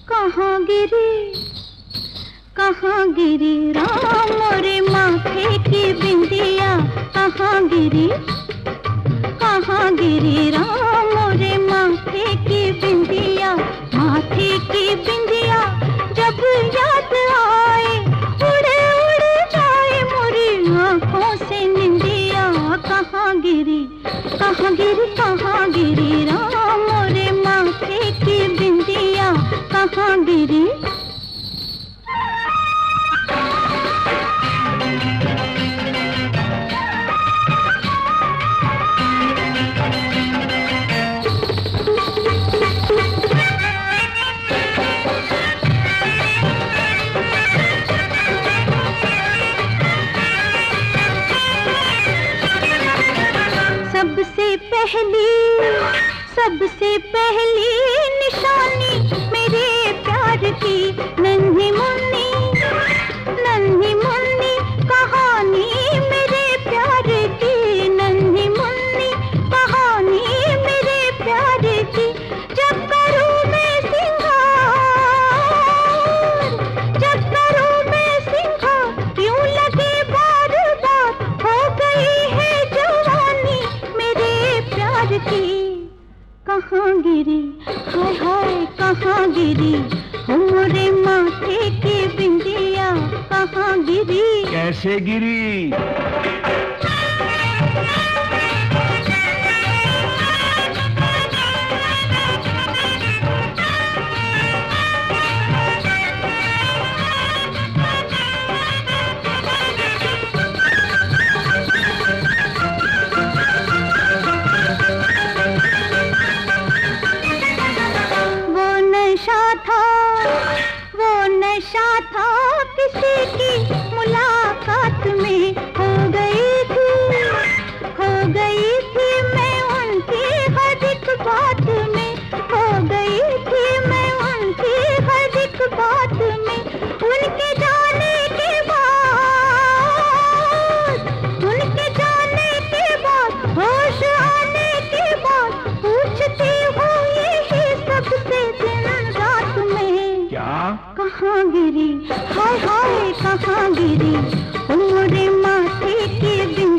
कहाँ गिरी राम मोरे माथे की बिंदिया, कहाँ गिरी राम मोरे माथे की बिंदिया। माथे की बिंदिया जब याद आए, उड़े उड़े जाए मोरी आँखों से निंदिया। कहाँ गिरी राम मोरे माथे की बिंदिया, कहाँ गिरी। सबसे पहली निशानी मेरे प्यार की, नन्ही मुन्नी कहानी मेरे प्यार की, नन्ही मुन्नी कहानी मेरे प्यार की। जब करूँ मैं सिंगार यूं लगे बार बार, हो गई है जवानी मेरे प्यार की। कहाँ गिरी हाय कहाँ गिरी मोरे माथे की बिंदिया, कहाँ गिरी। कैसे गिरी? नशा था किसी की मुलाकात में, हो गई थी मैं उनकी हर एक बात में, हो गई थी मैं उनकी हर एक बात में। उनके जाने के बाद होश आने के बाद पूछती हूँ यही सबसे दिन रात में। क्या? कहाँ गिरी हाय कहाँ गिरी मोरे माथे की बिंदिया।